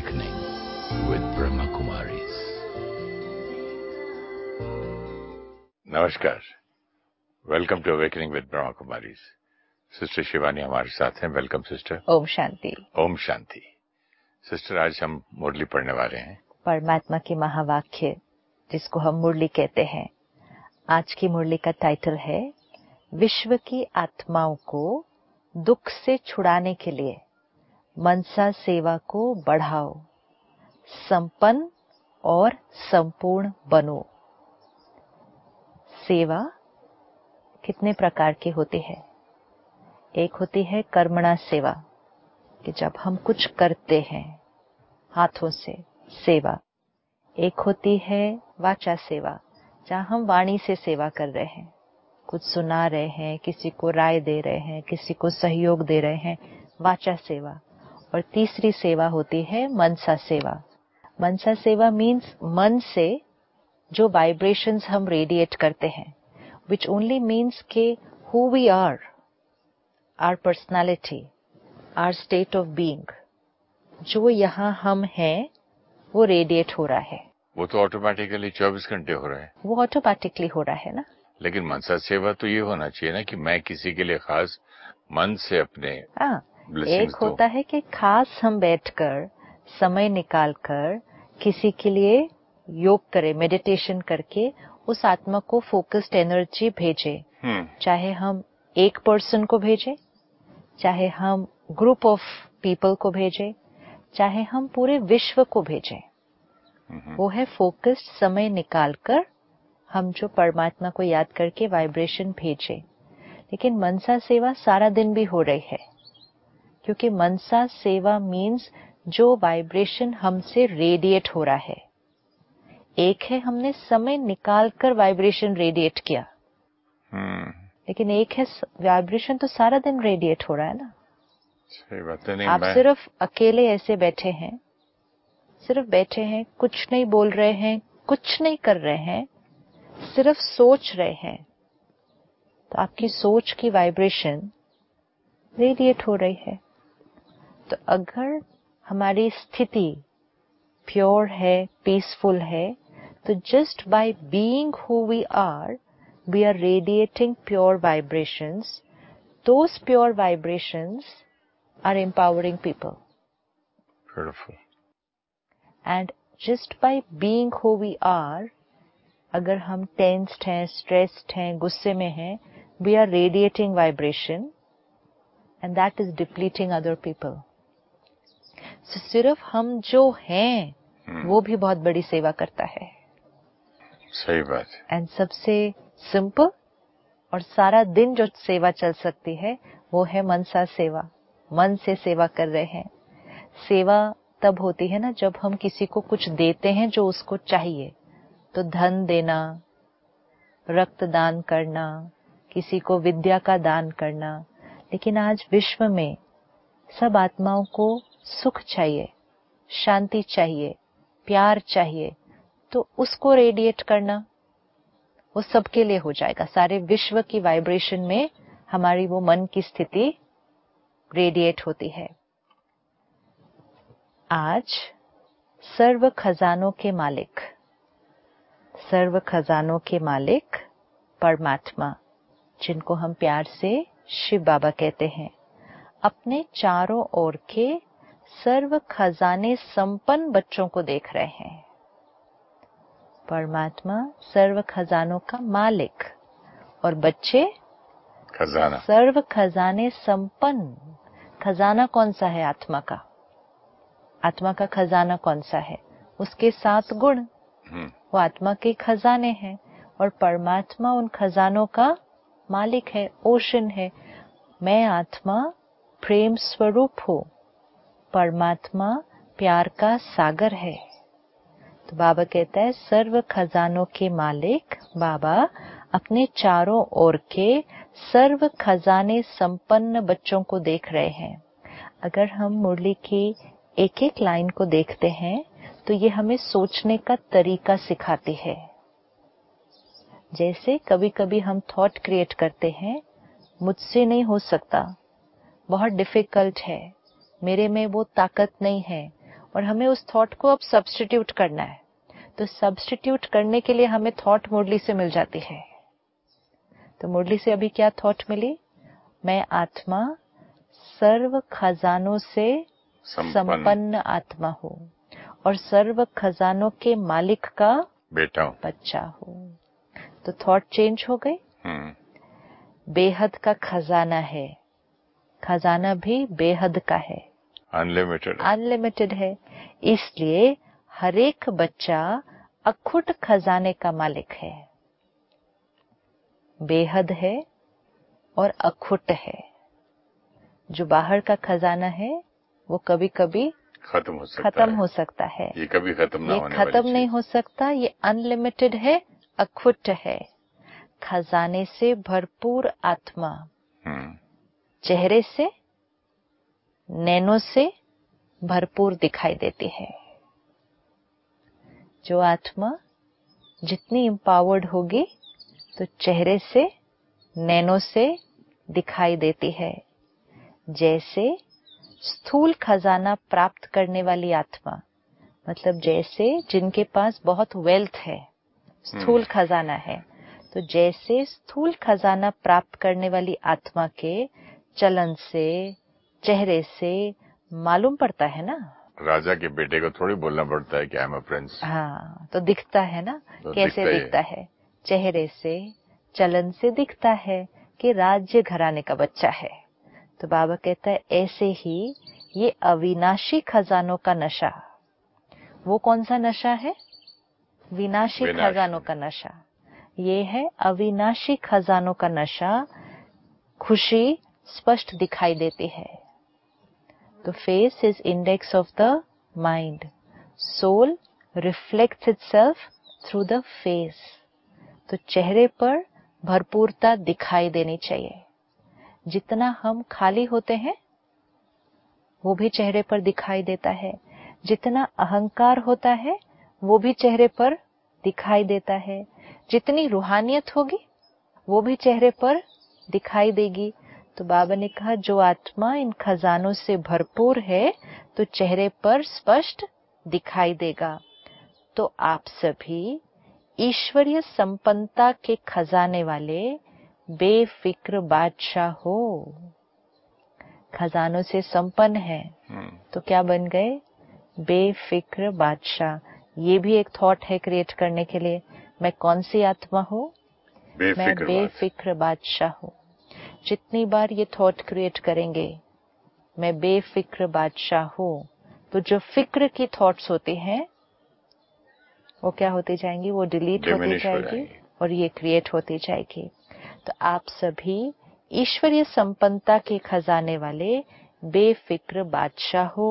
Awakening with Brahma Kumaris. नमस्कार, welcome to awakening with Brahma Kumaris. Sister Shivani हमारे साथ हैं। Welcome sister. ओम शांति। ओम शांति। सिस्टर, आज हम मुरली पढ़ने वाले हैं, परमात्मा की महावाक्य जिसको हम मुरली कहते हैं। आज की मुरली का टाइटल है विश्व की आत्माओं को दुख से छुड़ाने के लिए मनसा सेवा को बढ़ाओ, संपन्न और संपूर्ण बनो। सेवा कितने प्रकार की होती है? एक होती है कर्मणा सेवा, कि जब हम कुछ करते हैं हाथों से, सेवा। एक होती है वाचा सेवा, जहाँ हम वाणी से सेवा कर रहे हैं, कुछ सुना रहे हैं, किसी को राय दे रहे हैं, किसी को सहयोग दे रहे हैं, वाचा सेवा। और तीसरी सेवा होती है मनसा सेवा। मनसा सेवा मीन्स मन से जो वाइब्रेशंस हम रेडिएट करते हैं, which only means के who we are, our personality, our state of being, जो यहाँ हम हैं वो रेडिएट हो रहा है। वो तो ऑटोमेटिकली 24 घंटे हो रहा है। वो ऑटोमेटिकली हो रहा है ना। लेकिन मनसा सेवा तो ये होना चाहिए ना कि मैं किसी के लिए खास मन से अपने एक होता है कि खास हम बैठकर समय निकालकर किसी के लिए योग करें, मेडिटेशन करके उस आत्मा को फोकस्ड एनर्जी भेजे। चाहे हम एक पर्सन को भेजे, चाहे हम ग्रुप ऑफ पीपल को भेजे, चाहे हम पूरे विश्व को भेजे, वो है फोकस्ड समय निकालकर हम जो परमात्मा को याद करके वाइब्रेशन भेजे। लेकिन मनसा सेवा सारा दिन भी हो रही है, क्योंकि मनसा सेवा मीन्स जो वाइब्रेशन हमसे रेडिएट हो रहा है। एक है हमने समय निकालकर वाइब्रेशन रेडिएट किया, लेकिन एक है वाइब्रेशन तो सारा दिन रेडिएट हो रहा है ना। सही बात है। नहीं, आप सिर्फ अकेले ऐसे बैठे हैं, सिर्फ बैठे हैं, कुछ नहीं बोल रहे हैं, कुछ नहीं कर रहे हैं, सिर्फ सोच रहे हैं, तो आपकी सोच की वाइब्रेशन रेडिएट हो रही है। तो अगर हमारी स्थिति प्योर है, पीसफुल है, तो just by being who we are, we are radiating pure vibrations. Those pure vibrations are empowering people. Beautiful. And just by being who we are, अगर हम टेंस्ड हैं, स्ट्रेस्ड हैं, गुस्से में हैं, we are radiating vibration and that is depleting other people. So, सिर्फ हम जो हैं वो भी बहुत बड़ी सेवा करता है। सही बात है। एंड सबसे सिंपल और सारा दिन जो सेवा चल सकती है वो है मनसा सेवा। मन से सेवा कर रहे हैं। सेवा तब होती है ना जब हम किसी को कुछ देते हैं जो उसको चाहिए, तो धन देना, रक्तदान करना, किसी को विद्या का दान करना। लेकिन आज विश्व में सब आत्माओं को सुख चाहिए, शांति चाहिए, प्यार चाहिए, तो उसको रेडिएट करना वो सबके लिए हो जाएगा। सारे विश्व की वाइब्रेशन में हमारी वो मन की स्थिति रेडिएट होती है। आज सर्व खजानों के मालिक, सर्व खजानों के मालिक परमात्मा, जिनको हम प्यार से शिव बाबा कहते हैं, अपने चारों ओर के सर्व खजाने संपन्न बच्चों को देख रहे हैं। परमात्मा सर्व खजानों का मालिक और बच्चे खजाना, सर्व खजाने संपन्न। खजाना कौन सा है? आत्मा का। आत्मा का खजाना कौन सा है? उसके 7 गुण, वो आत्मा के खजाने हैं। और परमात्मा उन खजानों का मालिक है, ओशन है। मैं आत्मा प्रेम स्वरूप हूँ, परमात्मा प्यार का सागर है। तो बाबा कहता है सर्व खजानों के मालिक बाबा अपने चारों ओर के सर्व खजाने संपन्न बच्चों को देख रहे हैं। अगर हम मुरली की एक एक लाइन को देखते हैं तो ये हमें सोचने का तरीका सिखाती है। जैसे कभी कभी हम थॉट क्रिएट करते हैं, मुझसे नहीं हो सकता, बहुत डिफिकल्ट है, मेरे में वो ताकत नहीं है, और हमें उस थॉट को अब सब्स्टिट्यूट करना है। तो सब्स्टिट्यूट करने के लिए हमें थॉट मुरली से मिल जाती है। तो मुरली से अभी क्या थॉट मिली? मैं आत्मा सर्व खजानों से संपन्न आत्मा हूँ और सर्व खजानों के मालिक का बेटा बच्चा हूँ। तो थॉट चेंज हो गई। बेहद का खजाना है, खजाना भी बेहद का है, अनलिमिटेड है। इसलिए हर एक बच्चा अखुट खजाने का मालिक है, बेहद है और अखुट है। जो बाहर का खजाना है वो कभी कभी खत्म हो सकता है। ये कभी खत्म नहीं हो सकता। ये अनलिमिटेड है, अखुट है। खजाने से भरपूर आत्मा चेहरे से, नैनों से भरपूर दिखाई देती है। जो आत्मा जितनी एम्पावर्ड होगी तो चेहरे से, नैनों से दिखाई देती है। जैसे स्थूल खजाना प्राप्त करने वाली आत्मा, मतलब जैसे जिनके पास बहुत वेल्थ है, स्थूल खजाना है, तो जैसे स्थूल खजाना प्राप्त करने वाली आत्मा के चलन से, चेहरे से मालूम पड़ता है ना। राजा के बेटे को थोड़ी बोलना पड़ता है कि आई एम अ प्रिंस। हाँ, तो दिखता है ना। तो कैसे दिखता है? चेहरे से, चलन से दिखता है कि राज्य घराने का बच्चा है। तो बाबा कहता है ऐसे ही ये अविनाशी खजानों का नशा, वो कौन सा नशा है? विनाशी खजानों का नशा। ये है अविनाशी खजानों का नशा। खुशी स्पष्ट दिखाई देती है। तो face is index of the mind, soul reflects itself through the face. तो चेहरे पर भरपूरता दिखाई देनी चाहिए। जितना हम खाली होते हैं वो भी चेहरे पर दिखाई देता है। जितना अहंकार होता है वो भी चेहरे पर दिखाई देता है। जितनी रूहानियत होगी वो भी चेहरे पर दिखाई देगी। तो बाबा ने कहा जो आत्मा इन खजानों से भरपूर है तो चेहरे पर स्पष्ट दिखाई देगा। तो आप सभी ईश्वरीय संपन्नता के खजाने वाले बेफिक्र बादशाह हो। खजानों से संपन्न है तो क्या बन गए? बेफिक्र बादशाह। ये भी एक थॉट है क्रिएट करने के लिए। मैं कौन सी आत्मा हूँ? मैं बेफिक्र बादशाह हूँ। जितनी बार ये थॉट क्रिएट करेंगे मैं बेफिक्र बादशाह हूँ, तो जो फिक्र की थॉट्स होती हैं वो क्या होती जाएंगी? वो डिलीट होती जाएगी और ये क्रिएट होती जाएगी। तो आप सभी ईश्वरीय संपन्नता के खजाने वाले बेफिक्र बादशाह हो।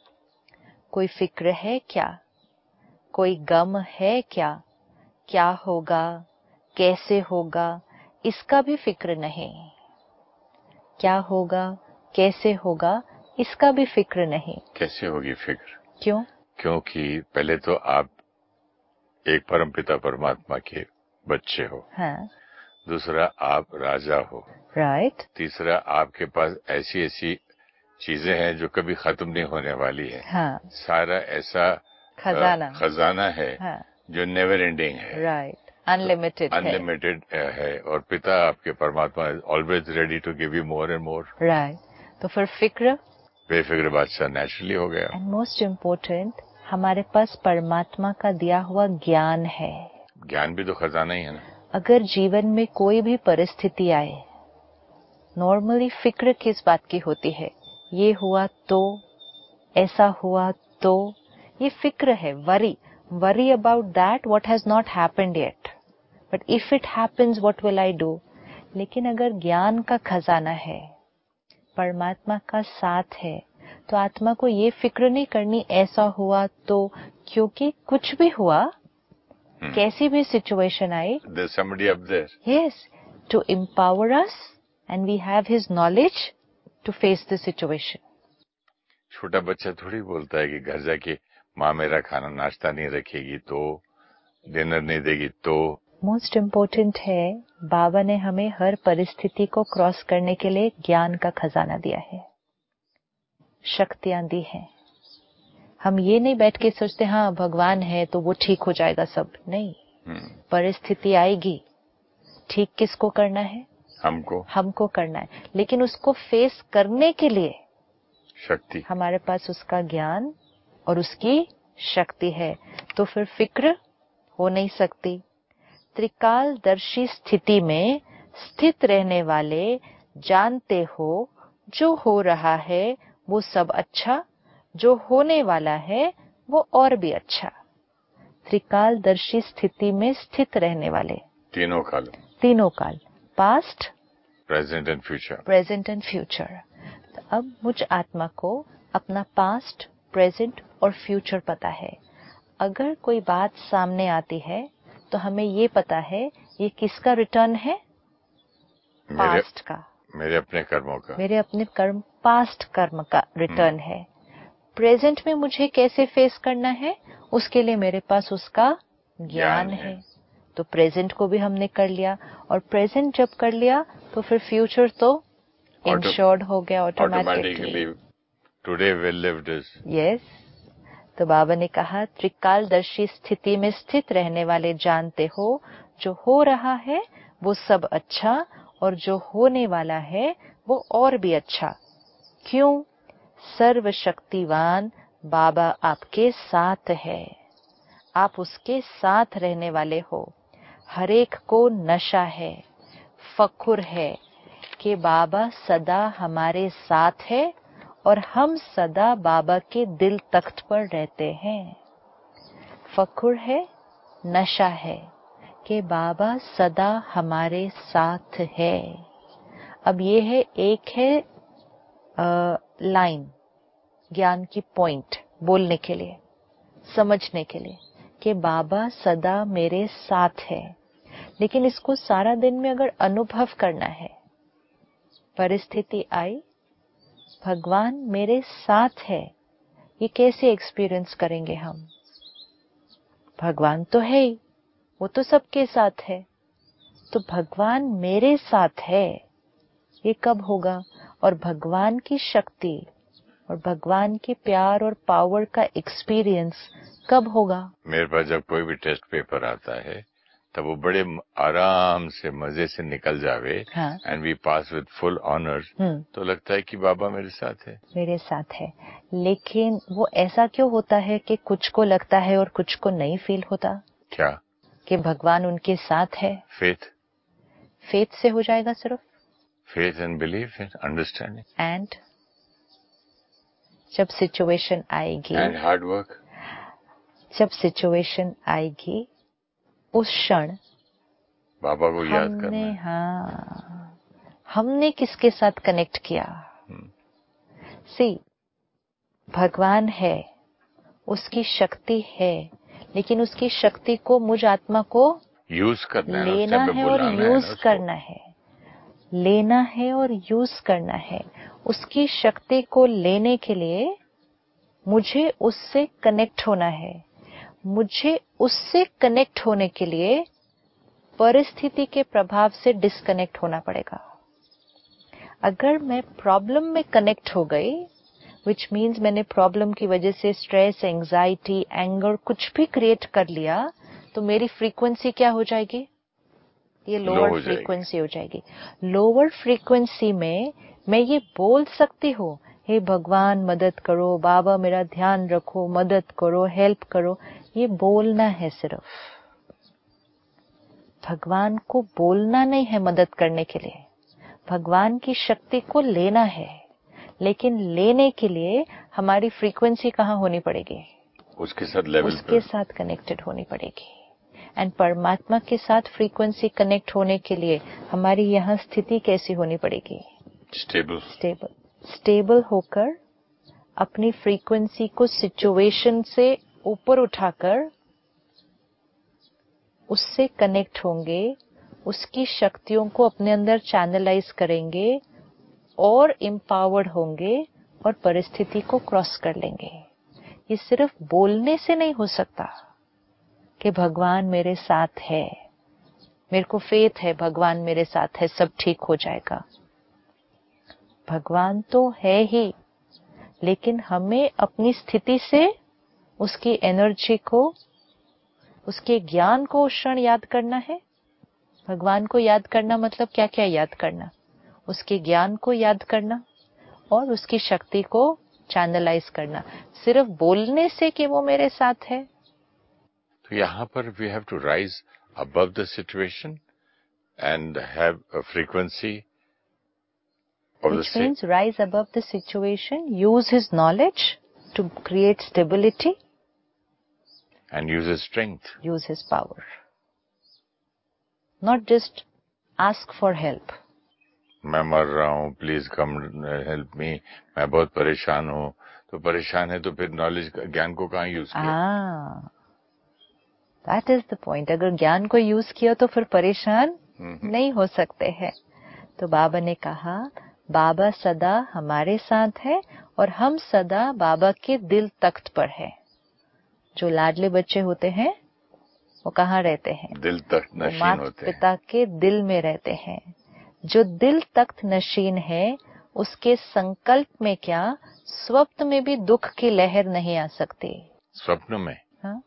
कोई फिक्र है क्या? कोई गम है क्या? क्या होगा, कैसे होगा, इसका भी फिक्र नहीं। क्या होगा, कैसे होगा, इसका भी फिक्र नहीं। कैसे होगी फिक्र? क्यों? क्योंकि पहले तो आप एक परमपिता परमात्मा के बच्चे हो। हाँ। दूसरा आप राजा हो। राइट। तीसरा आपके पास ऐसी ऐसी चीजें हैं जो कभी खत्म नहीं होने वाली है। हाँ। सारा ऐसा खजाना है हाँ। जो नेवर एंडिंग है। राइट। अनलिमिटेड है और पिता आपके परमात्मा is always ready to give you more and more. Right. तो फिर फिक्र, बेफिक्र बादशाह नेचुरली हो गया। एंड मोस्ट इम्पोर्टेंट, हमारे पास परमात्मा का दिया हुआ ज्ञान है। ज्ञान भी तो खजाना ही है ना। अगर जीवन में कोई भी परिस्थिति आए, नॉर्मली फिक्र किस बात की होती है? ये हुआ तो, ऐसा हुआ तो, ये फिक्र है। Worry about that what has not happened yet, but if it happens what will I do. लेकिन अगर ज्ञान का खजाना है, परमात्मा का साथ है, तो आत्मा को ये फिक्र नहीं करनी ऐसा हुआ तो, क्योंकि कुछ भी हुआ, कैसी भी सिचुएशन आई, there's somebody up there. Yes, to empower us, and we have his knowledge to face the situation. छोटा बच्चा थोड़ी बोलता है कि घर जाके माँ मेरा खाना नाश्ता नहीं रखेगी तो, डिनर नहीं देगी तो। मोस्ट इम्पोर्टेंट है, बाबा ने हमें हर परिस्थिति को क्रॉस करने के लिए ज्ञान का खजाना दिया है, शक्तियां दी हैं। हम ये नहीं बैठ के सोचते हाँ भगवान है तो वो ठीक हो जाएगा सब, नहीं। परिस्थिति आएगी, ठीक किसको करना है? हमको करना है। लेकिन उसको फेस करने के लिए शक्ति, हमारे पास उसका ज्ञान और उसकी शक्ति है, तो फिर फिक्र हो नहीं सकती। त्रिकालदर्शी स्थिति में स्थित रहने वाले जानते हो जो हो रहा है वो सब अच्छा, जो होने वाला है वो और भी अच्छा। त्रिकालदर्शी स्थिति में स्थित रहने वाले, तीनों काल, पास्ट, प्रेजेंट एंड फ्यूचर। तो अब मुझ आत्मा को अपना पास्ट, प्रेजेंट और फ्यूचर पता है। अगर कोई बात सामने आती है तो हमें ये पता है ये किसका रिटर्न है? पास्ट का, मेरे अपने कर्म, पास्ट कर्म का रिटर्न है। प्रेजेंट में मुझे कैसे फेस करना है उसके लिए मेरे पास उसका ज्ञान है। तो प्रेजेंट को भी हमने कर लिया, और प्रेजेंट जब कर लिया तो फिर फ्यूचर तो इंश्योर्ड हो गया automatically. Today well lived is, yes. तो बाबा ने कहा त्रिकालदर्शी स्थिति में स्थित रहने वाले जानते हो जो हो रहा है वो सब अच्छा, और जो होने वाला है वो और भी अच्छा। क्यों? सर्वशक्तिवान बाबा आपके साथ है, आप उसके साथ रहने वाले हो। हरेक को नशा है, फखुर है कि बाबा सदा हमारे साथ है और हम सदा बाबा के दिल तख्त पर रहते हैं। फखुर है, नशा है कि बाबा सदा हमारे साथ है। अब ये है, एक है लाइन, ज्ञान की पॉइंट बोलने के लिए, समझने के लिए कि बाबा सदा मेरे साथ है। लेकिन इसको सारा दिन में अगर अनुभव करना है, परिस्थिति आई, भगवान मेरे साथ है, ये कैसे एक्सपीरियंस करेंगे हम? भगवान तो है ही, वो तो सबके साथ है, तो भगवान मेरे साथ है ये कब होगा? और भगवान की शक्ति और भगवान के प्यार और पावर का एक्सपीरियंस कब होगा? मेरे पास जब कोई भी टेस्ट पेपर आता है तब वो बड़े आराम से मजे से निकल जावे, and we pass with full honours, तो लगता है कि बाबा मेरे साथ है। लेकिन वो ऐसा क्यों होता है कि कुछ को लगता है और कुछ को नहीं फील होता? क्या? कि भगवान उनके साथ है। फेथ से हो जाएगा, सिर्फ faith and belief and understanding, and जब सिचुएशन आएगी एंड हार्ड वर्क, जब सिचुएशन आएगी उस क्षण बाबा को याद करना है। हाँ, हमने किसके साथ कनेक्ट किया? सी, भगवान है, उसकी शक्ति है, लेकिन उसकी शक्ति को मुझ आत्मा को यूज करना है, लेना है और यूज करना है, लेना है और यूज करना है। उसकी शक्ति को लेने के लिए मुझे उससे कनेक्ट होना है। मुझे उससे कनेक्ट होने के लिए परिस्थिति के प्रभाव से डिस्कनेक्ट होना पड़ेगा। अगर मैं प्रॉब्लम में कनेक्ट हो गई, विच मीन्स मैंने प्रॉब्लम की वजह से स्ट्रेस, एंजाइटी, एंगर कुछ भी क्रिएट कर लिया, तो मेरी फ्रीक्वेंसी क्या हो जाएगी? ये लोअर फ्रीक्वेंसी हो जाएगी। लोअर फ्रीक्वेंसी में मैं ये बोल सकती हूँ, हे भगवान मदद करो, बाबा मेरा ध्यान रखो, मदद करो, हेल्प करो। ये बोलना है सिर्फ, भगवान को बोलना नहीं है मदद करने के लिए। भगवान की शक्ति को लेना है, लेकिन लेने के लिए हमारी फ्रीक्वेंसी कहाँ होनी पड़ेगी? उसके साथ लेवल, उसके साथ कनेक्टेड होनी पड़ेगी। एंड परमात्मा के साथ फ्रीक्वेंसी कनेक्ट होने के लिए हमारी यहाँ स्थिति कैसी होनी पड़ेगी? स्टेबल होकर अपनी फ्रीक्वेंसी को सिचुएशन से ऊपर उठाकर उससे कनेक्ट होंगे, उसकी शक्तियों को अपने अंदर चैनलाइज करेंगे और एम्पावर्ड होंगे और परिस्थिति को क्रॉस कर लेंगे। ये सिर्फ बोलने से नहीं हो सकता कि भगवान मेरे साथ है, मेरे को फेथ है, भगवान मेरे साथ है, सब ठीक हो जाएगा। भगवान तो है ही, लेकिन हमें अपनी स्थिति से उसकी एनर्जी को, उसके ज्ञान को उस क्षण याद करना है। भगवान को याद करना मतलब क्या क्या याद करना? उसके ज्ञान को याद करना और उसकी शक्ति को चैनलाइज करना, सिर्फ बोलने से कि वो मेरे साथ है। तो यहाँ पर we have to rise above the situation and have a frequency of which means rise above the situation, use his knowledge to create stability and use his strength, use his power, not just ask for help. मैं मर रहा हूँ, please come help me, मैं बहुत परेशान हूँ। तो परेशान है तो फिर नॉलेज, ज्ञान को कहाँ यूज किया? That is the point. अगर ज्ञान को यूज किया तो फिर परेशान नहीं हो सकते हैं। तो बाबा ने कहा, बाबा सदा हमारे साथ है और हम सदा बाबा के दिल तख्त पर है। जो लाडले बच्चे होते हैं वो कहाँ रहते हैं? दिल तख्त नशीन होते हैं, पिता के दिल में रहते हैं। जो दिल तख्त नशीन है, उसके संकल्प में क्या, स्वप्न में भी दुख की लहर नहीं आ सकती। स्वप्न में? हाँ,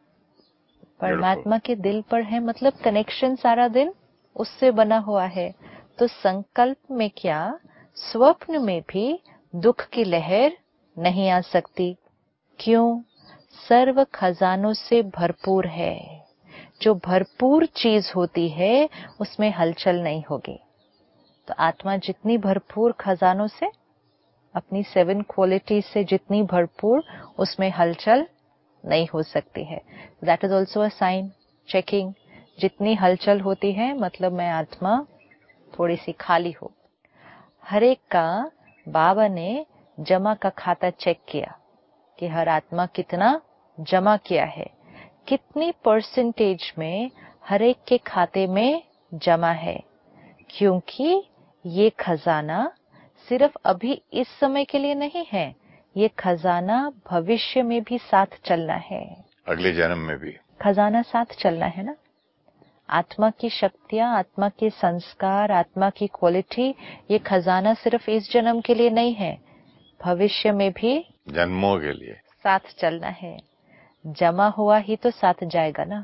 परमात्मा के दिल पर है, मतलब कनेक्शन सारा दिन उससे बना हुआ है। तो संकल्प में क्या, स्वप्न में भी दुख की लहर नहीं आ सकती। क्यों? सर्व खजानों से भरपूर है। जो भरपूर चीज होती है उसमें हलचल नहीं होगी। तो आत्मा जितनी भरपूर खजानों से, अपनी 7 क्वालिटी से जितनी भरपूर, उसमें हलचल नहीं हो सकती है। That is also a sign, checking. जितनी हलचल होती है मतलब मैं आत्मा थोड़ी सी खाली हो। हर एक का बाबा ने जमा का खाता चेक किया कि हर आत्मा कितना जमा किया है, कितनी परसेंटेज में हर एक के खाते में जमा है। क्योंकि ये खजाना सिर्फ अभी इस समय के लिए नहीं है, ये खजाना भविष्य में भी साथ चलना है। अगले जन्म में भी खजाना साथ चलना है ना। आत्मा की शक्तियां, आत्मा के संस्कार, आत्मा की क्वालिटी, ये खजाना सिर्फ इस जन्म के लिए नहीं है, भविष्य में भी जन्मों के लिए साथ चलना है। जमा हुआ ही तो साथ जाएगा ना,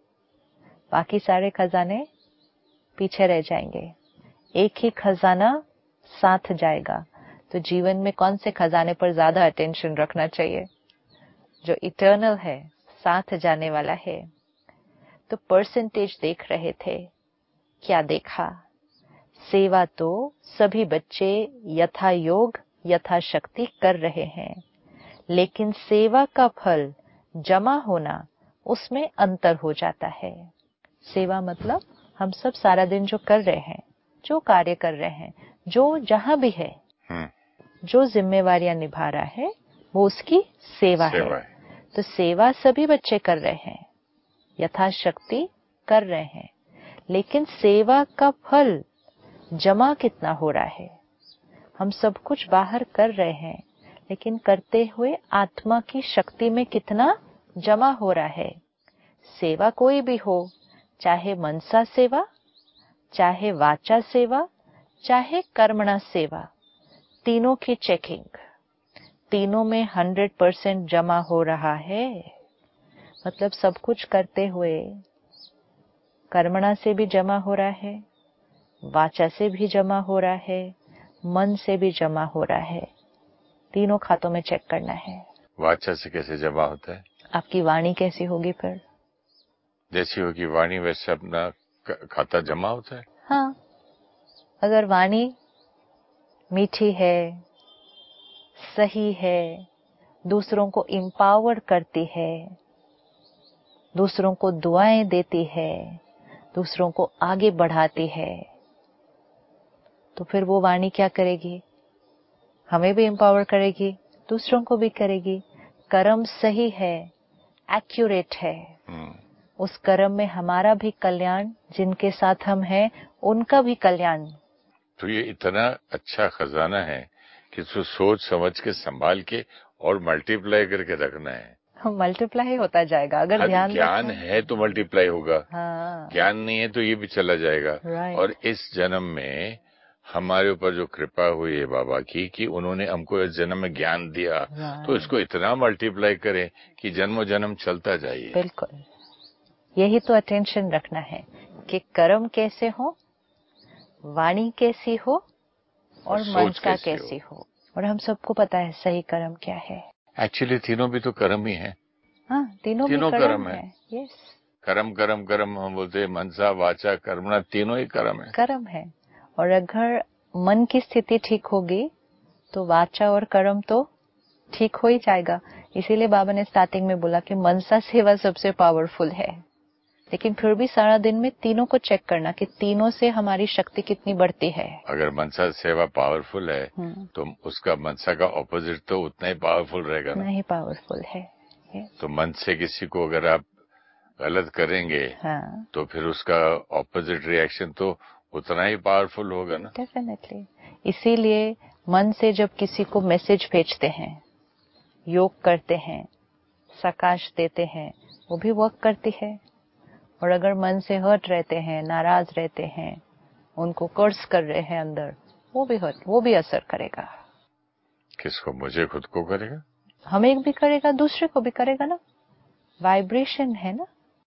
बाकी सारे खजाने पीछे रह जाएंगे। एक ही खजाना साथ जाएगा। तो जीवन में कौन से खजाने पर ज्यादा अटेंशन रखना चाहिए? जो इटर्नल है, साथ जाने वाला है। तो परसेंटेज देख रहे थे, क्या देखा? सेवा तो सभी बच्चे यथा योग यथा शक्ति कर रहे हैं, लेकिन सेवा का फल जमा होना, उसमें अंतर हो जाता है। सेवा मतलब हम सब सारा दिन जो कर रहे हैं, जो कार्य कर रहे हैं, जो जहां भी है, जो जिम्मेवारियां निभा रहा है, वो उसकी सेवा है। तो सेवा सभी बच्चे कर रहे हैं, यथाशक्ति कर रहे हैं, लेकिन सेवा का फल जमा कितना हो रहा है? हम सब कुछ बाहर कर रहे हैं, लेकिन करते हुए आत्मा की शक्ति में कितना जमा हो रहा है? सेवा कोई भी हो, चाहे मनसा सेवा, चाहे वाचा सेवा, चाहे कर्मणा सेवा, तीनों की चेकिंग, तीनों में 100% जमा हो रहा है। मतलब सब कुछ करते हुए कर्मणा से भी जमा हो रहा है, वाचा से भी जमा हो रहा है, मन से भी जमा हो रहा है। तीनों खातों में चेक करना है। वाचा से कैसे जमा होता है? आपकी वाणी कैसी होगी फिर? जैसी होगी वाणी वैसे अपना खाता जमा होता है। हाँ, अगर वाणी मीठी है, सही है, दूसरों को एम्पावर करती है, दूसरों को दुआएं देती है, दूसरों को आगे बढ़ाती है, तो फिर वो वाणी क्या करेगी? हमें भी एम्पावर करेगी, दूसरों को भी करेगी। कर्म सही है, एक्यूरेट है, उस कर्म में हमारा भी कल्याण, जिनके साथ हम हैं उनका भी कल्याण। तो ये इतना अच्छा खजाना है कि इसको सोच समझ के संभाल के और मल्टीप्लाई करके रखना है। मल्टीप्लाई होता जाएगा अगर ध्यान ज्ञान है तो मल्टीप्लाई होगा। हाँ। ज्ञान नहीं है तो ये भी चला जाएगा। right. और इस जन्म में हमारे ऊपर जो कृपा हुई है बाबा की कि उन्होंने हमको इस जन्म में ज्ञान दिया, तो इसको इतना मल्टीप्लाई करें कि जन्मों जन्म चलता जाइए। बिल्कुल, यही तो अटेंशन रखना है कि कर्म कैसे हो, वाणी कैसी हो और मन का कैसी हो। और हम सबको पता है सही कर्म क्या है। एक्चुअली तीनों भी तो कर्म ही है। हाँ, तीनों भी कर्म है। यस, कर्म कर्म कर्म हम बोलते हैं, मनसा वाचा कर्मणा, तीनों ही कर्म है। कर्म है। और अगर मन की स्थिति ठीक होगी तो वाचा और कर्म तो ठीक हो ही जाएगा। इसीलिए बाबा ने स्टार्टिंग में बोला कि मनसा सेवा सबसे पावरफुल है। लेकिन फिर भी सारा दिन में तीनों को चेक करना कि तीनों से हमारी शक्ति कितनी बढ़ती है। अगर मनसा सेवा पावरफुल है तो उसका मनसा का ऑपोजिट तो उतना ही पावरफुल रहेगा ना। नहीं, पावरफुल है। तो मन से किसी को अगर आप गलत करेंगे तो फिर उसका ऑपोजिट रिएक्शन तो उतना ही पावरफुल होगा ना। डेफिनेटली। इसीलिए मन से जब किसी को मैसेज भेजते हैं, योग करते हैं, सकाश देते हैं, वो भी वर्क करती है। और अगर मन से हर्ट रहते हैं, नाराज रहते हैं, उनको कर्स कर रहे हैं अंदर, वो भी असर करेगा। किसको? मुझे खुद को करेगा, हमें भी करेगा, दूसरे को भी करेगा ना। वाइब्रेशन है ना,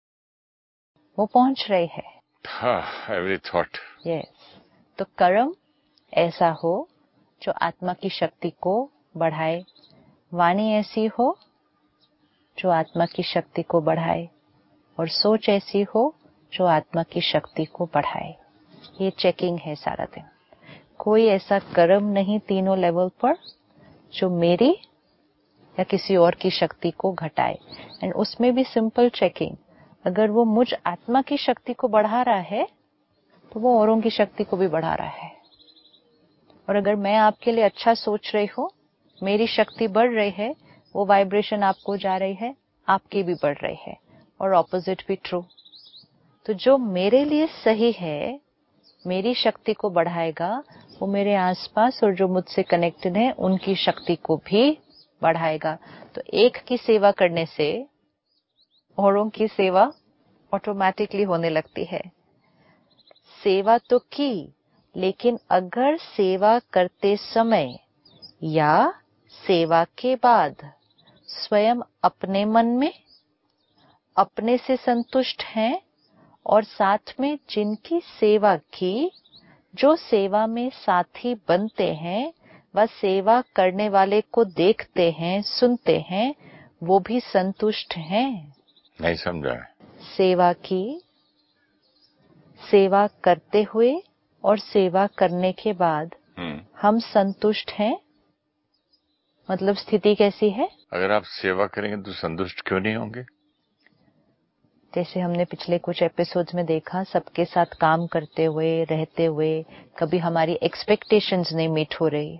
वो पहुंच रही है। Every thought. यस। तो कर्म ऐसा हो जो आत्मा की शक्ति को बढ़ाए, वाणी ऐसी हो जो आत्मा की शक्ति को बढ़ाए, और सोच ऐसी हो जो आत्मा की शक्ति को बढ़ाए। ये चेकिंग है सारा दिन। कोई ऐसा कर्म नहीं तीनों लेवल पर जो मेरी या किसी और की शक्ति को घटाए। एंड उसमें भी सिंपल चेकिंग, अगर वो मुझ आत्मा की शक्ति को बढ़ा रहा है तो वो औरों की शक्ति को भी बढ़ा रहा है। और अगर मैं आपके लिए अच्छा सोच रही हूँ, मेरी शक्ति बढ़ रही है, वो वाइब्रेशन आपको जा रही है, आपकी भी बढ़ रही है, और ऑपोजिट भी ट्रू। तो जो मेरे लिए सही है, मेरी शक्ति को बढ़ाएगा, वो मेरे आसपास और जो मुझसे कनेक्टेड है उनकी शक्ति को भी बढ़ाएगा। तो एक की सेवा करने से औरों की सेवा ऑटोमेटिकली होने लगती है। सेवा तो की, लेकिन अगर सेवा करते समय या सेवा के बाद स्वयं अपने मन में अपने से संतुष्ट हैं और साथ में जिनकी सेवा की, जो सेवा में साथी बनते हैं, वह सेवा करने वाले को देखते हैं, सुनते हैं, वो भी संतुष्ट हैं। नहीं समझा। सेवा की, सेवा करते हुए और सेवा करने के बाद हम संतुष्ट हैं, मतलब स्थिति कैसी है? अगर आप सेवा करेंगे तो संतुष्ट क्यों नहीं होंगे? जैसे हमने पिछले कुछ एपिसोड्स में देखा, सबके साथ काम करते हुए, रहते हुए, कभी हमारी एक्सपेक्टेशंस नहीं मीट हो रही,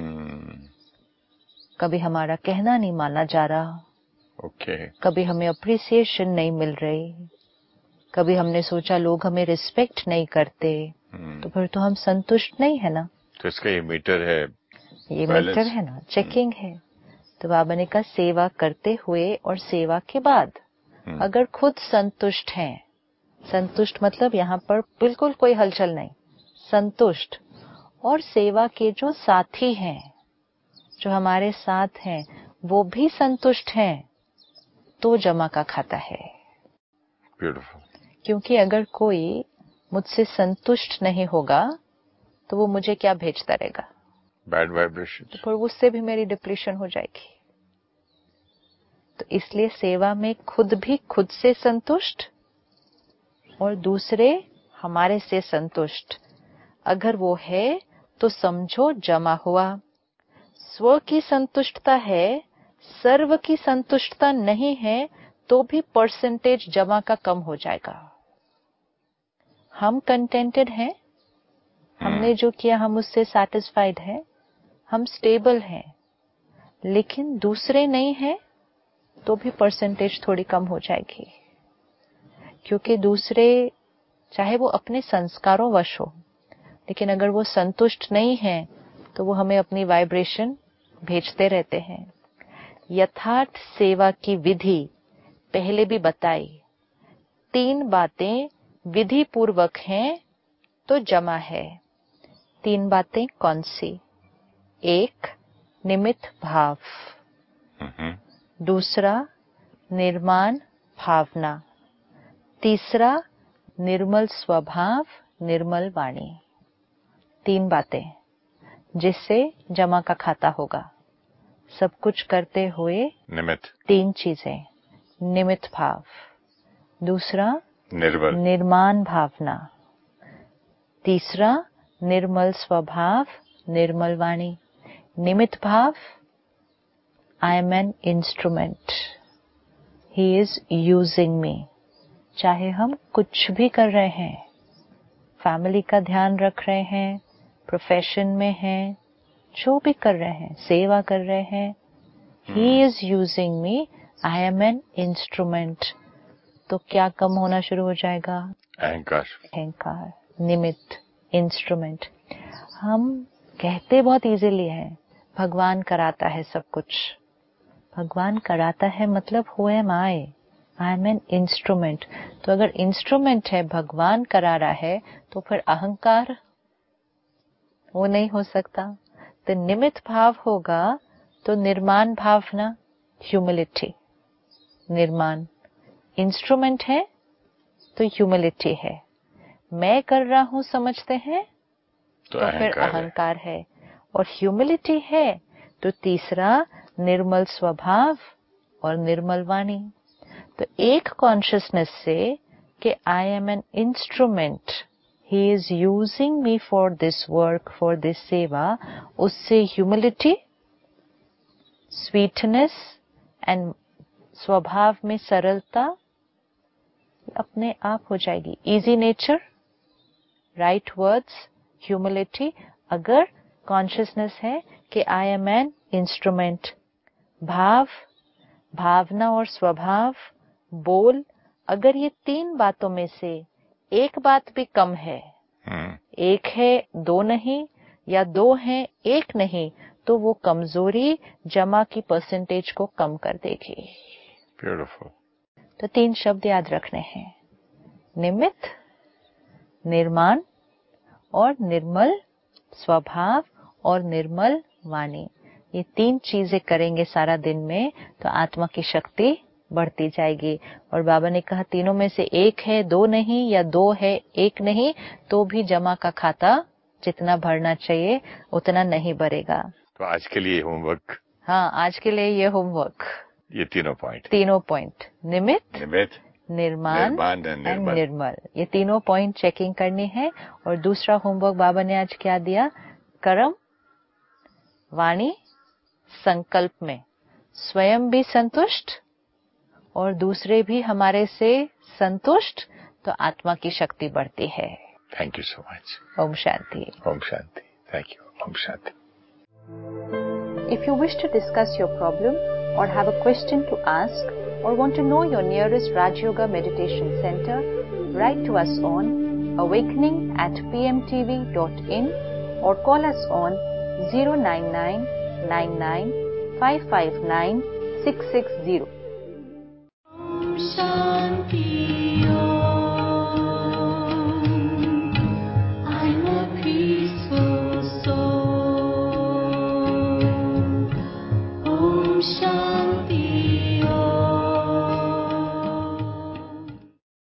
कभी हमारा कहना नहीं माना जा रहा, कभी हमें अप्रिसिएशन नहीं मिल रही, कभी हमने सोचा लोग हमें रिस्पेक्ट नहीं करते, तो फिर तो हम संतुष्ट नहीं है ना। तो इसका ये मीटर है, ये मीटर है ना, चेकिंग है। तो बाबा ने कहा सेवा करते हुए और सेवा के बाद अगर खुद संतुष्ट हैं, संतुष्ट मतलब यहाँ पर बिल्कुल कोई हलचल नहीं, संतुष्ट, और सेवा के जो साथी हैं, जो हमारे साथ हैं, वो भी संतुष्ट हैं, तो जमा का खाता है। ब्यूटीफुल। क्योंकि अगर कोई मुझसे संतुष्ट नहीं होगा तो वो मुझे क्या भेजता रहेगा? Bad vibration. तो फिर उससे भी मेरी डिप्लीशन हो जाएगी। तो इसलिए सेवा में खुद भी खुद से संतुष्ट और दूसरे हमारे से संतुष्ट, अगर वो है तो समझो जमा हुआ। स्व की संतुष्टता है, सर्व की संतुष्टता नहीं है, तो भी परसेंटेज जमा का कम हो जाएगा। हम कंटेंटेड हैं, हमने जो किया हम उससे सैटिस्फाइड हैं, हम स्टेबल हैं, लेकिन दूसरे नहीं हैं तो भी परसेंटेज थोड़ी कम हो जाएगी। क्योंकि दूसरे चाहे वो अपने संस्कारों वश हो, लेकिन अगर वो संतुष्ट नहीं है तो वो हमें अपनी वाइब्रेशन भेजते रहते हैं। यथार्थ सेवा की विधि पहले भी बताई, 3 बातें विधि पूर्वक हैं तो जमा है। 3 बातें कौन सी? एक, निमित्त भाव। दूसरा, निर्माण भावना। तीसरा, निर्मल स्वभाव, निर्मल वाणी। 3 बातें जिससे जमा का खाता होगा। सब कुछ करते हुए निमित्त 3 चीजें, निमित्त भाव। दूसरा, निर्माण भावना। तीसरा, निर्मल स्वभाव, निर्मल वाणी। निमित्त भाव, I am an instrument, he is using me. चाहे हम कुछ भी कर रहे हैं, फैमिली का ध्यान रख रहे हैं, प्रोफेशन में हैं, जो भी कर रहे हैं, सेवा कर रहे हैं, he is using me, I am an instrument. तो क्या कम होना शुरू हो जाएगा? अहंकार। निमित्त, इंस्ट्रूमेंट। हम कहते बहुत इजीली है, भगवान कराता है सब कुछ। भगवान कराता है मतलब who am I am an instrument. तो अगर इंस्ट्रूमेंट है, भगवान करा रहा है, तो फिर अहंकार वो नहीं हो सकता। तो निमित्त भाव होगा तो निर्माण भावना, ह्यूमिलिटी। निर्माण, इंस्ट्रूमेंट है तो ह्यूमिलिटी है। मैं कर रहा हूं समझते हैं तो फिर अहंकार है। और ह्यूमिलिटी है तो तीसरा, निर्मल स्वभाव और निर्मल वाणी। तो एक कॉन्शियसनेस से कि I am an instrument, he is using me for this work, for this सेवा, उससे ह्यूमिलिटी, स्वीटनेस एंड स्वभाव में सरलता अपने आप हो जाएगी। Easy nature, right words, humility. अगर कॉन्शियसनेस है कि आई एम एन इंस्ट्रूमेंट, भाव, भावना और स्वभाव, बोल, अगर ये 3 बातों में से एक बात भी कम है, एक है 2 नहीं, या 2 है 1 नहीं, तो वो कमजोरी जमा की परसेंटेज को कम कर देगी। ब्यूटीफुल। तो 3 शब्द याद रखने हैं, निमित्त, निर्माण और निर्मल स्वभाव और निर्मल वाणी। ये 3 चीजें करेंगे सारा दिन में तो आत्मा की शक्ति बढ़ती जाएगी। और बाबा ने कहा तीनों में से एक है 2 नहीं, या 2 है 1 नहीं, तो भी जमा का खाता जितना भरना चाहिए उतना नहीं भरेगा। तो आज के लिए होमवर्क। हाँ, आज के लिए ये होमवर्क, ये तीनों पॉइंट, निमित्त, निर्माण एंड निर्मल, ये तीनों पॉइंट चेकिंग करनी है। और दूसरा होमवर्क बाबा ने आज क्या दिया? कर्म, वाणी, संकल्प में स्वयं भी संतुष्ट और दूसरे भी हमारे से संतुष्ट, तो आत्मा की शक्ति बढ़ती है। Thank you so much. ओम शांति। ओम शांति। Thank you. ओम शांति। If you wish to discuss your problem or have a question to ask or want to know your nearest Raj Yoga Meditation Center, write to us on awakening@pmtv.in or call us on 09999559660. Shanti.